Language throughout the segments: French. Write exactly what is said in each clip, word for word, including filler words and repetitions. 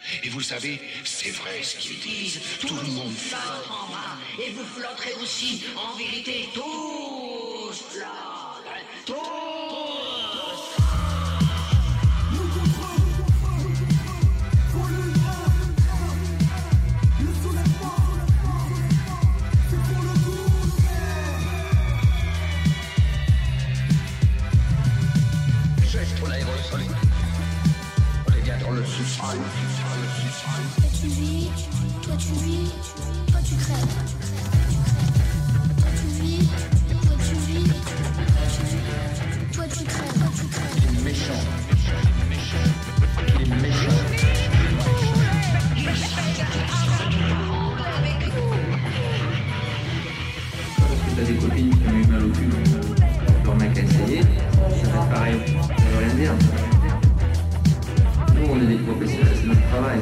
Et vous savez, c'est vrai ce qu'ils disent. Tout le monde flotte en bas. Et vous flotterez aussi, en vérité, tous là. Tous. Geste pour l'aérosol. On est bien dans le sous-sol. Toi tu vis, toi tu vis, toi tu crèves. Toi tu vis, toi tu vis, toi tu vis, toi tu crèves, toi tu crèves. Il est méchant. Il est méchant. Parce que t'as des copines qui ont eu mal au cul, leur mec a essayé, ça va être pareil, ça veut rien dire. Nous on est des professionnels, c'est notre travail.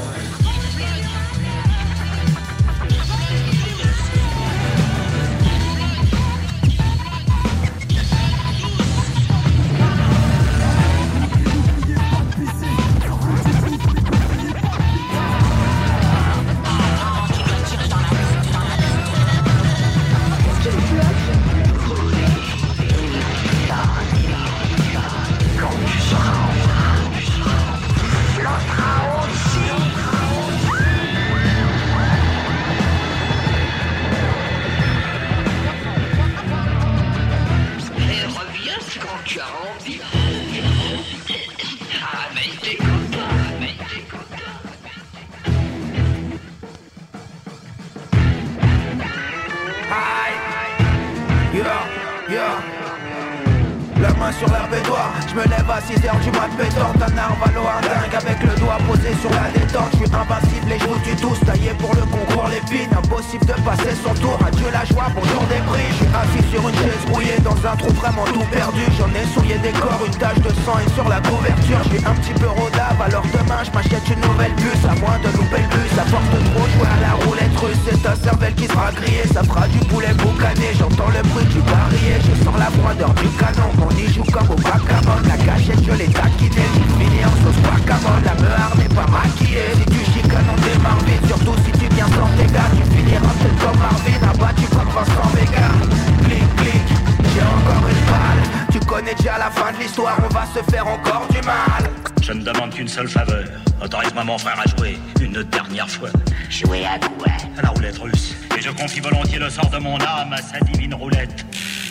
Sur la baignoire, je me lève à six heures du mat pétante. Un narvalo, un dingue avec le doigt posé sur la détente. Je suis invincible et je vous tue tous, taillé pour le concours l'épine. Impossible de passer son tour, adieu la joie, bonjour des prix. Je suis assis sur une chaise rouillée dans un trou vraiment tout perdu. J'en ai souillé des corps, une tache de sang et sur la couverture je suis un petit peu rodave, alors demain je m'achète une nouvelle puce. À moins de louper le bus, à force de trop jouer à la roulette russe. C'est ta cervelle qui sera grillée, ça fera du poulet boucané. J'entends le bruit du barillet, je sens la froideur du canon. On y joue comme au backgammon, la cachette je l'ai taquinée. J'ai fini en sauce guacamole, la meuharde n'est pas maquillée. Si tu chicanes on démarre vite, surtout si tu viens sans dégâts. Tu finiras peut-être comme Marvin, abattu comme Vincent Vega. Clic clic, j'ai encore une balle. Tu connais déjà la fin de l'histoire, on va se faire encore du mal. Je ne demande qu'une seule faveur. Autorise-moi mon frère à jouer une dernière fois. Jouer à quoi? À la roulette russe. Et je confie volontiers le sort de mon âme à sa divine roulette.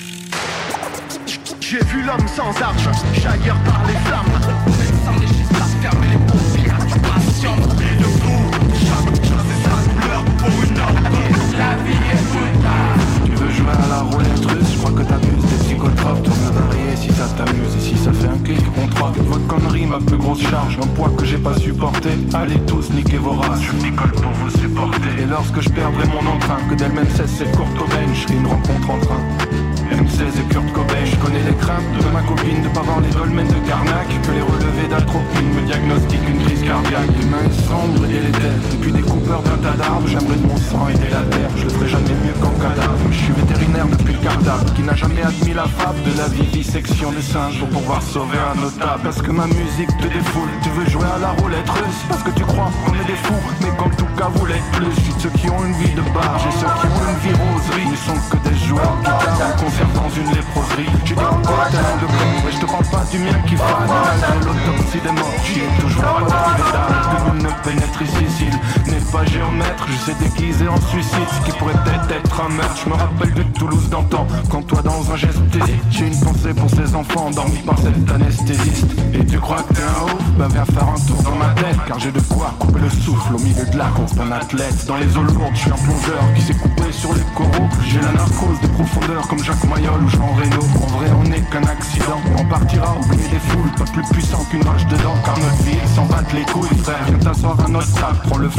J'ai vu l'homme sans argent, jaillir par les flammes. Sans les chiffres, fermer les paupières, tu patientes. Debout, chaque chose est sa couleur pour une autre. La vie est brutale. Tu veux jouer à la roulette russe, je crois que t'abuses des psychotropes. Tourne le varier si ça t'amuse et si ça fait un clic, on trois. Votre connerie, ma plus grosse charge, un poids que j'ai pas supporté. Allez tous niquer vos races, je m'école pour vous supporter. Et lorsque je perdrai mon emprunt, que d'elle-même cesse cette courte aubaine, je ferai une rencontre en train. M seize et Kurt Cobain, je connais les craintes de ma copine de pas voir les dolmens de Carnac, que les relevés d'atropine me diagnostiquent une crise cardiaque. Les mains sombres et les têtes, depuis des coupeurs d'un tas d'arbres, j'aimerais de mon sang aider la terre, je le ferai jamais mieux qu'en cadavre. Je suis vétérinaire depuis le Cardac, qui n'a jamais admis la fable de la vivisection des singes pour pouvoir sauver un notable. Parce que ma musique te défoule, tu veux jouer à la roulette russe, parce que tu crois qu'on est des fous, mais qu'en tout cas vous l'êtes plus. Je suis ceux qui ont une vie de bar, j'ai ceux qui ont une vie roserie, ils sont que des joueurs qui guitare en concert dans une léproserie. J'ai des cocktails de corps et je te parle pas du mien qui fane. Malgré l'autopsie des morts, j'y ai toujours pas trouvé d'âme. Que nul ne pénètre ici s'il n'est pas géomètre. Je sais déguiser en suicide ce qui pourrait peut-être être un meurtre. Je me rappelle de Toulouse d'antan, quand toi dans un geste t'hésites. J'ai une pensée pour ces enfants endormis par cet anesthésiste. Et tu crois que t'es un ouf? Bah viens faire un tour dans ma tête, car j'ai de quoi couper le souffle au milieu de la course d'un athlète. Dans les eaux lourdes, je suis un plongeur qui s'est coupé sur les coraux. J'ai la narcose des profondeurs comme Jacques Mayol ou Jean Reno. En vrai on n'est qu'un accident, on partira oublier des foules, pas plus puissant qu'une vache dedans. Car notre vie s'en battent les couilles frère, viens t'asseoir à notre table, prends le flingue, tourne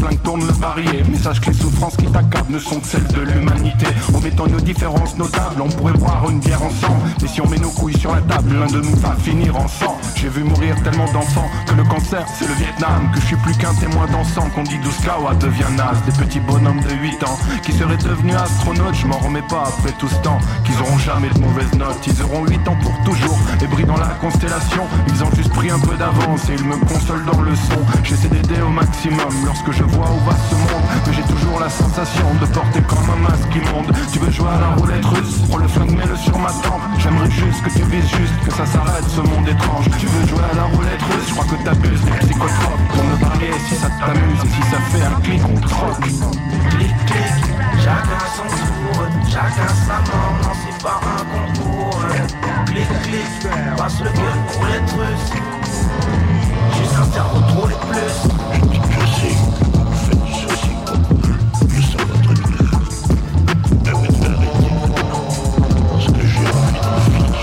comme le varié. Mais sache que les souffrances qui t'accablent ne sont que celles de l'humanité. En mettant nos différences notables, on pourrait boire une bière ensemble. Mais si on met nos couilles sur la table, l'un de nous va finir en sang. J'ai vu mourir tellement d'enfants que le cancer c'est le Vietnam. Que je suis plus qu'un témoin dansant, qu'on dit douze Kawa devient naze. Des petits bonhommes de huit ans qui seraient devenus astronautes, je m'en remets pas après tout ce temps. Qu'ils auront jamais de mauvaises notes, ils auront huit ans pour toujours. Et brillent dans la constellation, ils ont juste pris un peu d'avance et ils me consolent dans le son. J'essaie d'aider au maximum lorsque je vois où va ce monde. Mais j'ai toujours la sensation de porter comme un masque immonde. Tu veux jouer à la roulette russe, prends le flingue, mets-le sur ma tempe. J'aimerais juste que tu vises juste, que ça s'arrête ce monde étrange. Tu veux jouer à la roulette russe, je crois que t'abuses des psychotropes. Pour me parler si ça t'amuse et si ça fait un clic on troque. Clic clic, chacun son tour, chacun sa mort, non c'est pas un concours. Clic clic, passe le gueule pour les trucs. Juste un cerveau trop les plus. Je sais, vous faites ceci comme je sens votre lumière. Arrête d'arrêter. Parce que j'ai envie de finir.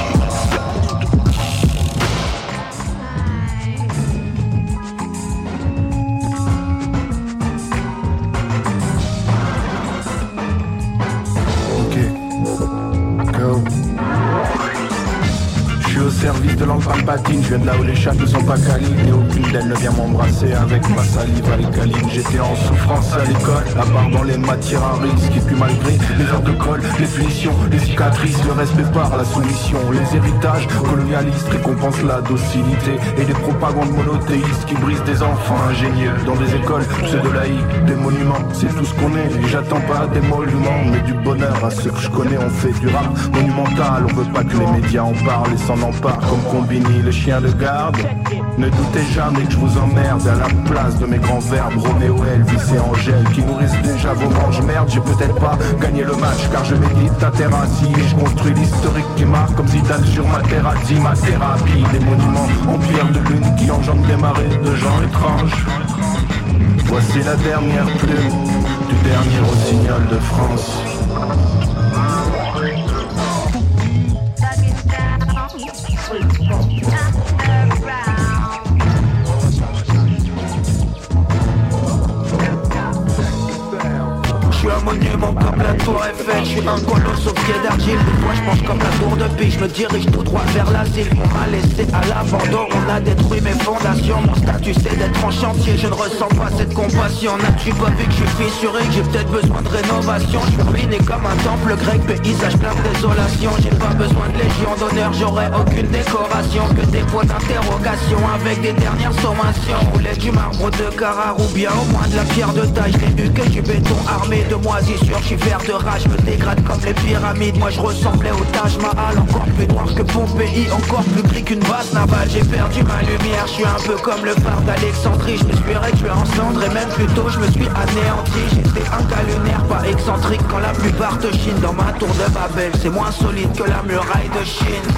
Au service de l'empreinte patine, je viens de là où les chats ne sont pas câlines. Et aucune d'elles ne vient m'embrasser avec ma salive alcaline. J'étais en souffrance à l'école, à part dans les matières à risque. Et puis malgré les heures de colle, les punitions, les cicatrices, le respect par la soumission, les héritages colonialistes récompensent la docilité. Et les propagandes monothéistes qui brisent des enfants ingénieux dans des écoles pseudo-laïques, des monuments, c'est tout ce qu'on est. Et j'attends pas des monuments, mais du bonheur à ceux que je connais. On fait du rap monumental, on veut pas que les médias en parlent et s'en emparent comme Combini, le chien de garde. Ne doutez jamais que je vous emmerde à la place de mes grands verbes Roméo, Elvis et Angèle qui nourrissent déjà vos manches. Merde, j'ai peut-être pas gagné le match car je médite à terre assis. Je construis l'historique qui marque comme Zidane sur ma thérapie. Ma thérapie, des monuments en pierre de lune qui engendrent des marées de gens étranges. Voici la dernière plume du dernier rossignol de France. Je suis un monument comme la tour Eiffel, je suis un colosse au pied d'argile. Des fois je mange comme la tour de Pise, je me dirige tout droit vers l'asile. On m'a laissé à l'abandon, on a détruit mes fondations. Mon statut c'est d'être en chantier, je ne ressens pas cette compassion. N'as-tu pas vu que je suis fissuré, que j'ai peut-être besoin de rénovation. Je suis ruiné comme un temple grec, paysage plein de désolation. J'ai pas besoin de légion d'honneur, j'aurais aucune décoration. Que des points d'interrogation avec des dernières sommations. Voulais du marbre de Carrare ou bien au moins de la pierre de taille. Je n'ai eu que du béton armé de moisissures, je suis vert de rage, je me dégrade comme les pyramides. Moi je ressemblais au Taj Mahal, encore plus noir que Pompéi, encore plus gris qu'une base navale. J'ai perdu ma lumière, je suis un peu comme le phare d'Alexandrie. Je me suis réduit en cendres et même plus tôt je me suis anéanti. J'étais un cas lunaire, pas excentrique quand la plupart te chinent. Dans ma tour de Babel, c'est moins solide que la muraille de Chine.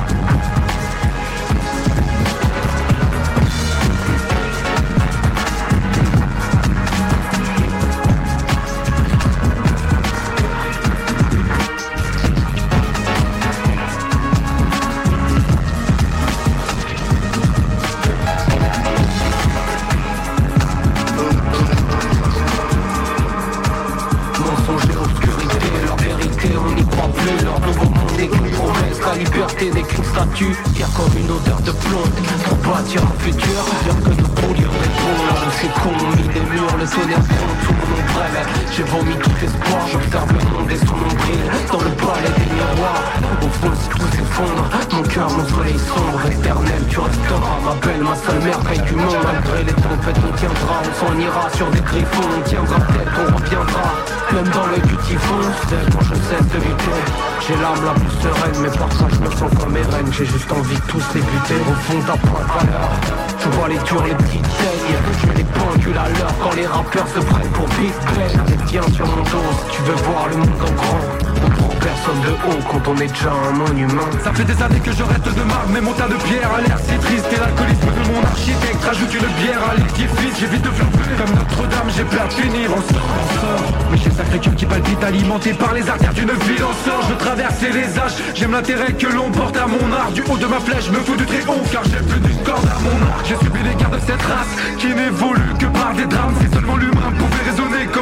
Dire comme une odeur de plomb pour bâtir un futur. Dire que nous pourrions répondre. C'est con, mis des murs, le tonnerre gronde sous mon ombrelle. J'ai vomi tout espoir, j'observe le monde et sous mon bril. Dans le palais des miroirs, au fond si tout s'effondre. Mon cœur, mon soleil sombre, éternel, tu resteras. Ma belle, ma seule merveille du monde. Malgré les tempêtes, on tiendra, on s'en ira sur des griffons. On tiendra tête, on reviendra. Même dans l'œil du typhon, c'est quand je cesse de lutter. J'ai l'âme la plus sereine, mais parfois je me sens comme Eren. J'ai juste envie de tous les buter. Au fond d'un point de valeur, je vois les durs, les petites saignes. Je mets des pendules à l'heure quand les rappeurs se prennent pour Big Ben. T'es bien sur mon dos si tu veux voir le monde en grand. On prend personne de haut quand on est déjà un monument. Ça fait des années que je reste de marbre, mais mon tas de pierre a l'air si triste. Et l'alcoolisme de mon architecte rajoute une bière à l'édifice. J'évite de fleurer comme Notre-Dame, j'ai peur de finir en sort, en sort. Mais j'ai sacré cœur qui palpite, alimenté par les artères d'une ville en sort. Je traverse les âges, j'aime l'intérêt que l'on porte à mon art. Du haut de ma flèche, je me fous du très haut car j'ai plus du score à mon art. J'ai subi les guerres de cette race qui n'évolue que par des drames. Si seulement l'humain pouvait raisonner comme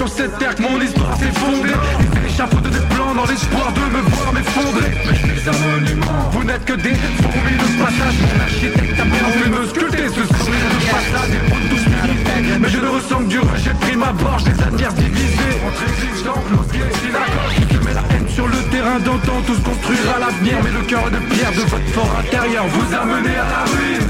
sur cette terre que mon histoire s'est fondée. Ils échafaudent des plans dans l'espoir de me voir m'effondrer. Mais je suis un monument, vous n'êtes que des fourmis de passage. Mon architecte a bien fait me sculpter ce sourire de passage. Des routes tous militaires, mais je ne ressens que du rejet de prime abord. Je les admire divisés entre églises, temples, pieds. Si d'accord, je mets la haine sur le terrain d'antan. Tous construire à l'avenir, mais le cœur de pierre de votre fort intérieur vous a mené à la ruine.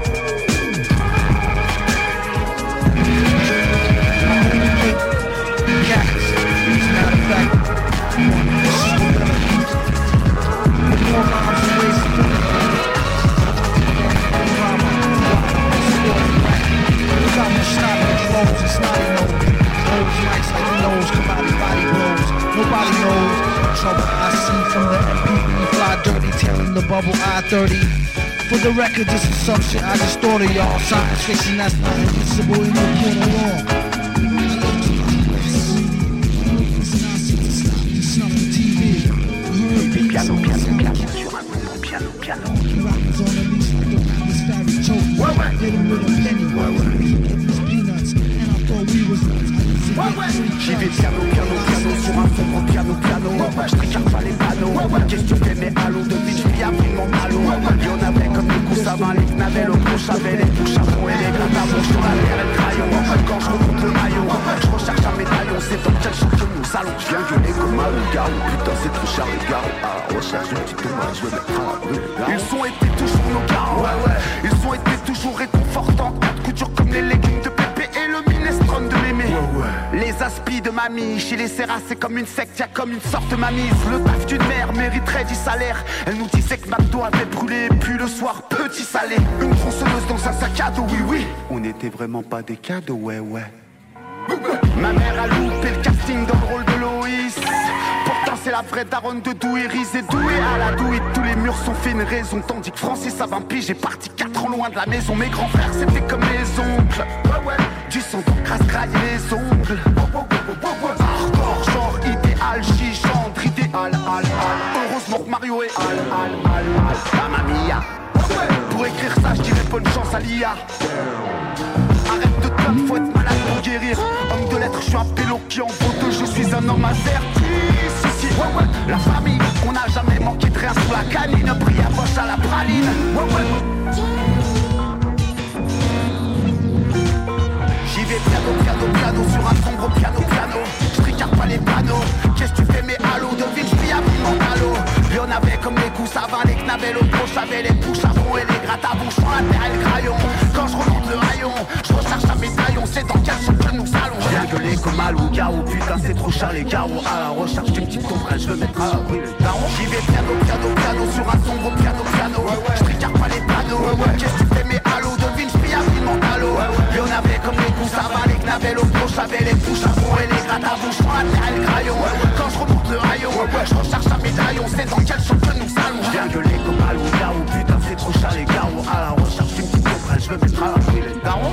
Nobody knows trouble I see from the M P B fly dirty, tailing the bubble I thirty. For the record, this is some shit I just thought of y'all. Science fiction that's not admissible in the court of law. Piano, piano, piano, sur un gros piano, piano. Ouais, ouais. J'y vais piano, piano, piano, sur un sombre piano, piano. Je tricarte pas les panneaux. Qu'est-ce que tu fais, mes halos de vie, je vis à prix mon malo. Y'en avait comme les coups savants, les knavels, au couche, avait les touches à fond et les grattes à fond sur la terre et le crayon. Quand je remonte le maillot, je recherche un médaillon, c'est dans quel champ que nous allons. Je viens gueuler comme un loup-garou, putain c'est trop cher les garous. À la recherche d'une petite tomate, je veux mettre à la rue. Ils ont été toujours nos garants, ouais, ouais. Ils ont été toujours réconfortants, quatre coutures comme les légumes de Pépé et le minestrone de Mémé. Ouais, ouais. Les aspis de mamie, chez les Serras c'est comme une secte, y'a comme une sorte de mamise. Le taf d'une mère mériterait du salaire. Elle nous disait que McDo avait brûlé, puis le soir petit salé. Une tronçonneuse dans un sac à dos, oui oui. On n'était vraiment pas des cadeaux, ouais ouais. Ma mère a loupé le casting dans le rôle de Loïs. Pourtant c'est la vraie daronne de Douiris et douée à la douille. Tous les murs sont faits une raison. Tandis que Francis à vingt piges est parti quatre ans loin de la maison. Mes grands frères c'était comme mes oncles. Ouais ouais. Du sang pour crasse grailler les ongles. Hardcore genre idéal, gigendre, idéal, al, al. Heureusement que Mario est al, al, al, al. Mamma mia. Pour écrire ça je dirais bonne chance à l'I A. Arrête de te faut être malade pour guérir. Homme de lettres, je suis un pélo qui en vaut deux. Je suis un homme averti. Si, si, ouais, ouais. La famille, on n'a jamais manqué de rien sous la canine. Prière poche à la praline. Ouais, ouais. J'y vais piano, piano, piano sur un sombre piano, piano. Je tricarte pas les panneaux. Qu'est-ce que tu fais, mes halos de ville, je vis à prix mon halo. Y'en avait comme les coups savants, les knavels au gauche, j'avais les touches à fond et les grattes à bouche, la terre et le crayon. Quand je remonte le rayon, je recherche un médaillon, c'est dans quel champ que nous allons. Je viens gueuler comme un loup-garou, putain c'est trop cher les garous. À la recherche d'une petite tombrelle, je veux mettre à l'abri le daron. J'y vais piano, piano, piano sur un sombre piano, piano. Je tricarte pas les panneaux. Qu'est-ce que tu fais, mes halos de ville, je vis à prix mon halo. Y'en avait comme les coups savants, les knavels au gauche, j'avais les touches à fond et les grattes à bouche, la terre et le crayon. Quand je remonte le rayon, je recherche un médaillon, c'est dans quel champ que nous allons. Je viens gueuler comme un loup-garou, putain c'est trop cher les garous. À la recherche d'une petite tombrelle, je veux mettre à l'abri le daron.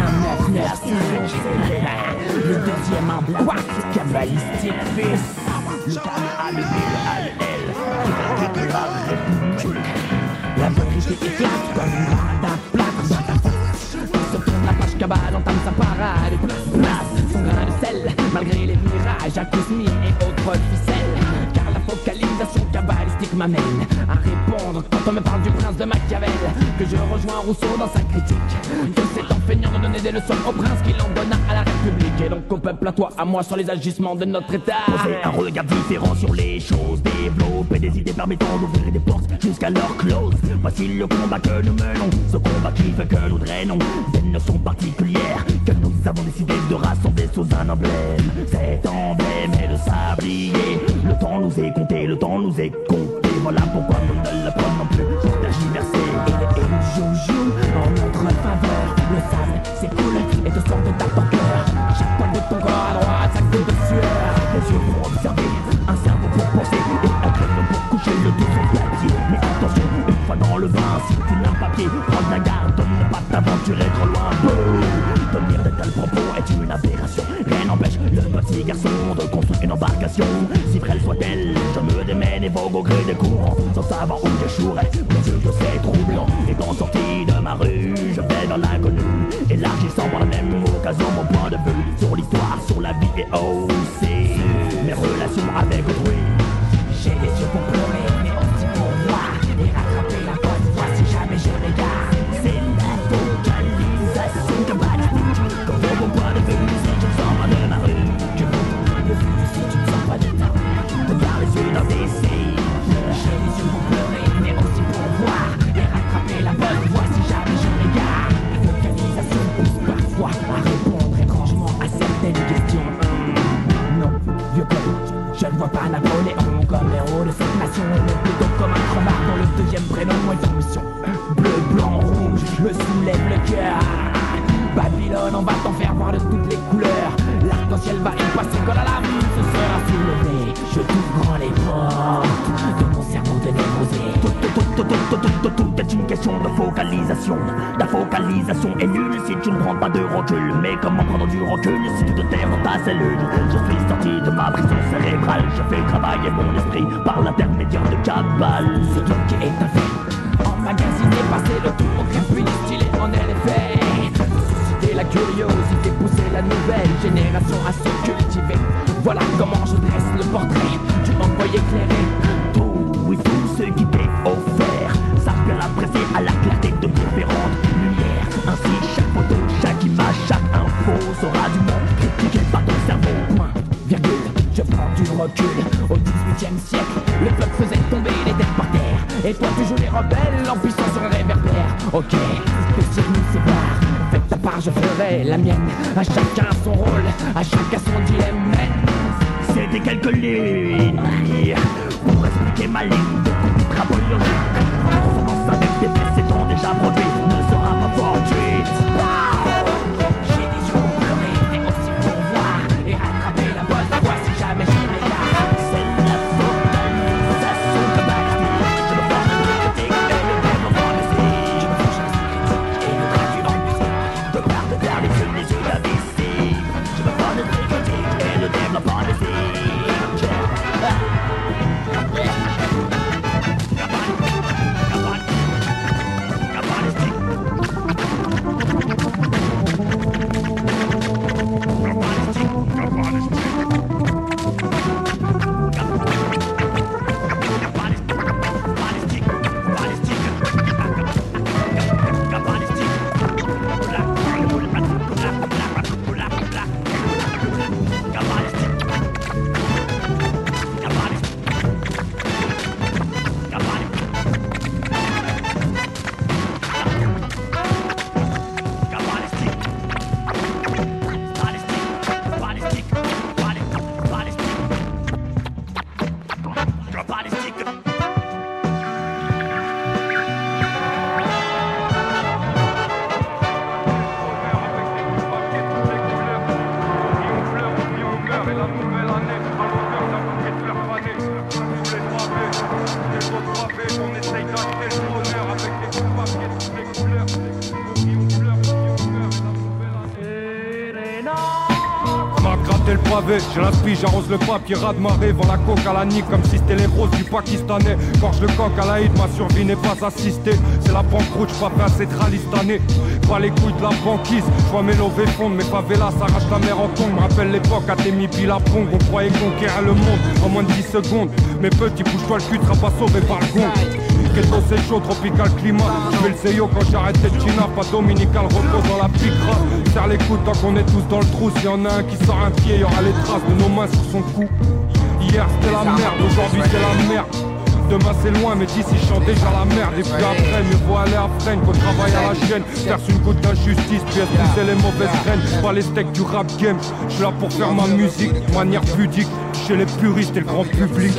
Le deuxième en boîte, cabalistique fils. Le calme a levé le A L L. La vérité éclate comme une grande à plâtre dans ta face. Il se tourne la page cabale, entame sa parade. Place son grain de sel, malgré les mirages, acousmies et autres ficelles. Car la focalisation cabalistique m'amène à répondre quand on me parle du prince de Machiavel. Que je rejoins Rousseau dans sa critique, que c'est en feignant de donner des leçons au prince qu'il en donna à la République. Et donc au peuple, à toi, à moi, sur les agissements de notre état. Poser un regard différent sur les choses, développer des idées permettant d'ouvrir des portes jusqu'à leur close. Voici le combat que nous menons, ce combat qui fait que nous drainons des notions particulières que nous avons décidé de rassembler sous un emblème. Cet emblème est le sablier. Le temps nous est compté, le temps nous est compté. Voilà pourquoi nous ne le prenons plus pour tergiverser. Et le héros joue en notre faveur. Le sable s'écoule et te sort de ta torpeur. Chaque poil de ton corps à droite, sa goutte de sueur. Les yeux pour observer, un cerveau pour penser et un crayon pour coucher le tout sur papier. Mais attention, une fois dans le bain, si tu n'as pas pied, prends la garde de ne pas t'aventurer trop loin. Boum. Tenir de tels propos est une aberration. Rien n'empêche le petit garçon de construire une embarcation. Si frêle soit-elle, je me démène et vogue au gré des courants, sans savoir où j'échouerai. Mes yeux de ces troublants, étant sorti de ma rue, je vais dans l'inconnu, élargissant par la même occasion mon point de vue sur l'histoire, sur la vie et aussi mes relations avec autrui. J'ai les yeux pour pleurer, mais aussi pour voir et rattraper la bonne voie si jamais je regarde. C'est la focalisation cabalistique. Quand on mon point de vue, si tu ne sors pas de ma rue, je veux ton point de vue si tu ne sors pas de ta rue. Regarde les yeux dans tes cils. J'ai les yeux pour pleurer, mais aussi pour voir et rattraper la bonne voie si jamais je regarde. La focalisation pousse parfois à répondre étrangement à certaines questions. Non, vieux père, je ne vois pas Napoléon comme héros de cette nation, mais plutôt comme un crevard dont le deuxième prénom est en mission. Bleu, blanc, rouge, me soulève le cœur. Babylone, on va t'en faire voir de toutes les couleurs. L'arc-en-ciel va y passer quand la lame se sera soulevée. Je t'ouvre grand les portes de mon cerveau de névrosé. Tout, tout, tout, tout, tout, tout, tout est une question de focalisation. La focalisation est nulle si tu ne prends pas de recul. Mais comment prendre du recul si tu te terres dans ta cellule? Je suis sorti de ma prison cérébrale. Je fais travailler mon esprit par l'intermédiaire de cabale. Ce truc qui est un fait, emmagasiné, passer le tour, puis distillé en effet. Susciter la curiosité, pousser la nouvelle génération à se cultiver. Voilà comment je dresse le portrait du envoyé éclairé. Tout et tout ce qui t'est offert, ça peut l'apprécier à la clarté de différentes lumières. Ainsi chaque photo, chaque image, chaque info sera du monde critiqué par ton cerveau. Point, virgule, je prends du recul. Au dix-huitième siècle, le peuple faisait tomber les têtes par terre. Et toi tu joues les rebelles en puissance sur un réverbère. Ok, que si nous sépare, faites ta part, je ferai la mienne. À chacun son rôle, à chacun son dilemme. C'était quelques lignes pour expliquer ma ligne de conduite rapoliologique. Résonance avec des faits s'étant déjà produits ne sera pas fortuite. J'ai des yeux pour pleurer, mais aussi pour voir et rattraper la bonne voie si jamais je regarde. C'est la focalisation cabalistique. Je me forge un critique et le développement de style. Je me forge un critique et le traduis en musique. De part de terre, les yeux, les yeux d'invisible. Je me forge un critique et le développement de style. à gratter le pavé, j'ai l'inspi, j'arrose le papier, ras de marée, vend la coque à la nique comme si c'était les roses du Pakistanais. Gorge le coq à la hit, ma survie n'est pas assistée. C'est la banqueroute, j'pas fait un cétralistanais. Pas les couilles de la banquise, j'vois mes lovés fondre, mes favelas s'arrachent la mer en tombe. M'rappelle l'époque à Témi Billabong, on croyait conquérir le monde en moins de dix secondes. Mes petits, bouge-toi le cul, tu seras pas sauvé par le gond. Ghetto c'est chaud, tropical climat. J'fais le seyo quand j'arrête de China, pas dominical, repose dans la piquera. Serre les coudes tant qu'on est tous dans le trou. S'il y en a un qui sort un pied, y'aura les traces de nos mains sur son cou. Hier c'était la merde, aujourd'hui c'est la merde. Demain c'est loin mais d'ici je chante déjà la merde. Et puis après mieux vaut aller à freine qu'on travaille à la chaîne. Verse une goutte d'injustice puis expulser les mauvaises graines. Pas les steaks du rap game, je suis là pour faire ma musique de manière pudique, chez les puristes et le grand public.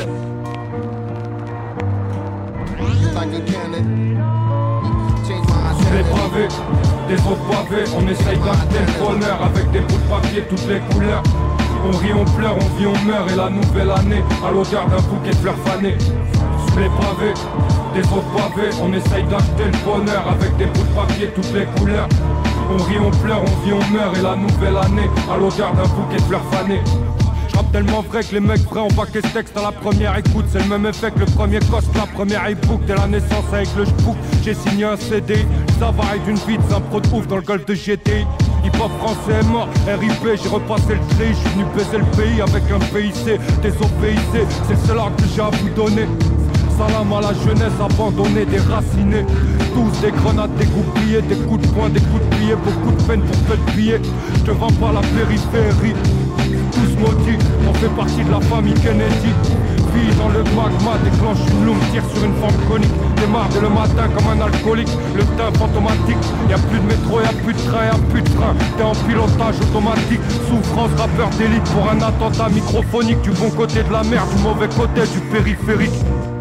Les pavés, des autres pavés, on essaye d'acheter le bonheur avec des bouts de papier toutes les couleurs. On rit, on pleure, on vit, on meurt et la nouvelle année à l'odeur d'un bouquet de fleurs fanées. Sous les pavés, des autres pavés, on essaye d'acheter le bonheur avec des bouts de papier toutes les couleurs. On rit, on pleure, on vit, on meurt et la nouvelle année à l'odeur d'un bouquet de fleurs fanées. J'rappe tellement vrai que les mecs vrais ont baqué ce texte à la première écoute. C'est le même effet que le premier cost, la première e-book. Dès la naissance avec le j'book, j'ai signé un C D. Ça varie d'une vie de un pro de ouf dans le golf de G T I. Hip-hop français est mort, R I P, j'ai repassé le tri. J'suis venu baiser le pays avec un P I C. Désobéissé, c'est le seul art que j'ai à vous donner. Salam à la jeunesse abandonnée, déracinée. Tous des grenades, des goupillés, des coups de poing, des coups de pied. Beaucoup de peine pour peu de billets. J'te vends pas la périphérie. Tous maudits, on fait partie de la famille Kennedy. Vie dans le magma, déclenche une loom, tire sur une forme conique. Démarre dès le matin comme un alcoolique. Le teint fantomatique, y'a plus de métro, y'a plus de train, y'a plus de train. T'es en pilotage automatique. Souffrance, rappeur d'élite pour un attentat microphonique. Du bon côté de la mer, du mauvais côté du périphérique.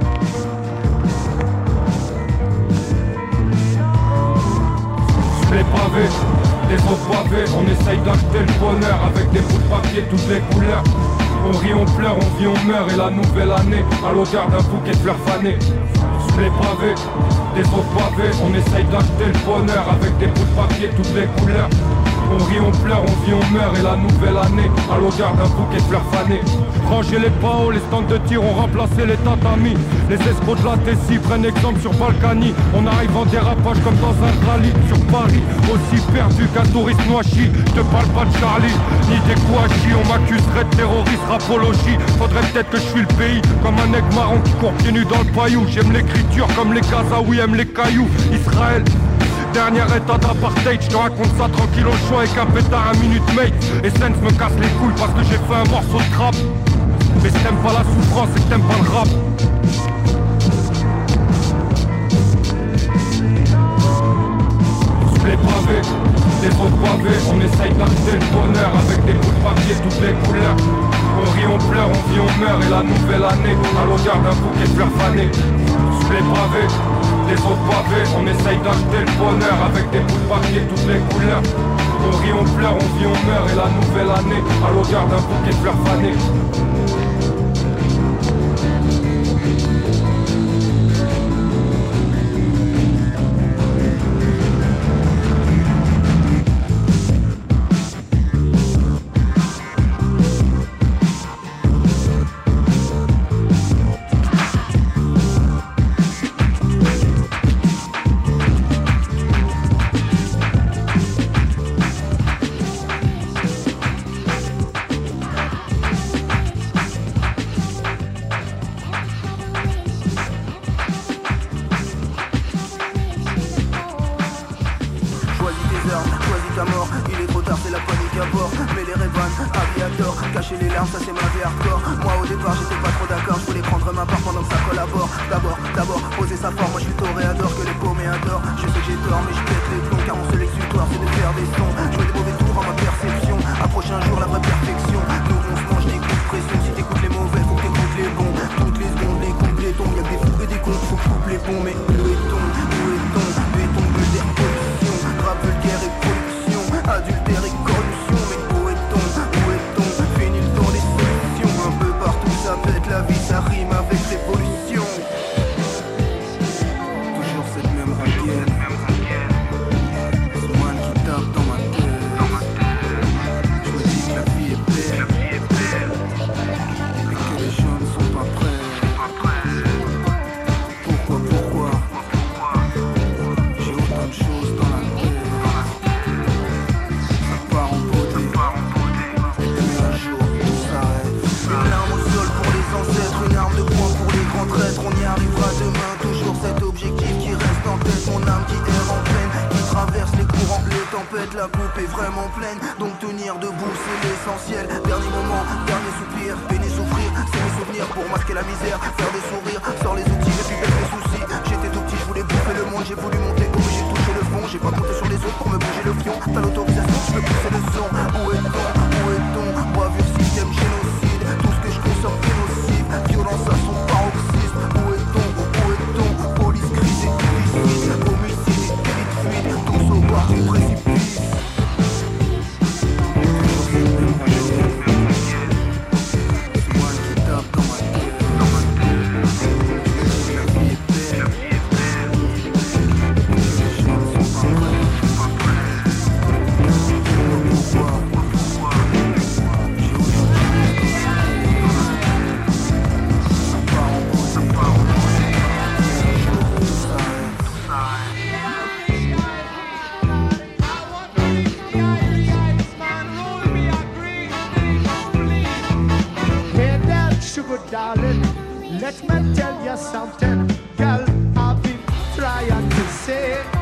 Sur les pavés, des autres pavés, on essaye d'acheter le bonheur avec des bouts de papier toutes les couleurs. On rit, on pleure, on vit, on meurt et la nouvelle année à l'odeur d'un bouquet de fleurs fanées. Sous les pavés, des autres pavés, on essaye d'acheter le bonheur avec des bouts de papier toutes les couleurs. On rit, on pleure, on vit, on meurt et la nouvelle année à l'odeur d'un bouquet de fleurs fanées. Ranger les P A O, les stands de tir ont remplacé les tatamis. Les escrocs de la Tessie prennent exemple sur Balkany. On arrive en dérapage comme dans un rallye sur Paris, aussi perdu qu'un touriste noachi. Je te parle pas de Charlie, ni des Kouachi. On m'accuserait de terroriste, rapologie. Faudrait peut-être que je suis le pays comme un aigle marron qui court pieds nus dans le paillou. J'aime l'écriture comme les Kazaouis aiment les cailloux. Israël, dernier état d'apartheid, je te raconte ça tranquille au chaud avec un pétard un minute mate. Et Sense me casse les couilles parce que j'ai fait un morceau de crabe. Mais si t'aimes pas la souffrance, c'est que t'aimes pas le rap. Sous les pavés, des autres pavés, on essaye d'acheter le bonheur avec des bouts de papier toutes les couleurs. On rit, on pleure, on vit, on meurt et la nouvelle année à l'odeur d'un bouquet de fleurs fanées. Sous les pavés, des autres pavés, on essaye d'acheter le bonheur avec des bouts de papier toutes les couleurs. On rit, on pleure, on vit, on meurt et la nouvelle année à l'odeur d'un bouquet de fleurs fanées. La vie répète, la coupe est vraiment pleine, donc tenir debout c'est l'essentiel. Dernier moment, dernier soupir, peiner souffrir, c'est mes souvenirs pour masquer la misère, faire des sourires, sors les outils et puis baisse les soucis. J'étais tout petit, je voulais bouffer le monde, j'ai voulu monter haut mais j'ai touché le fond. J'ai pas compté sur les autres pour me bouger le fion. T'as l'autorisation, je peux pousser le son. Où est-on, où est-on? Bravure, système, génocide. Tout ce que je consomme est nocif. Violence à son paroxysme. Où est-on, où est-on? Police, crise et illicite. Homicide et délit de fuite. Tous au bord du précipice. Darling, let me tell you something, girl. I've been trying to say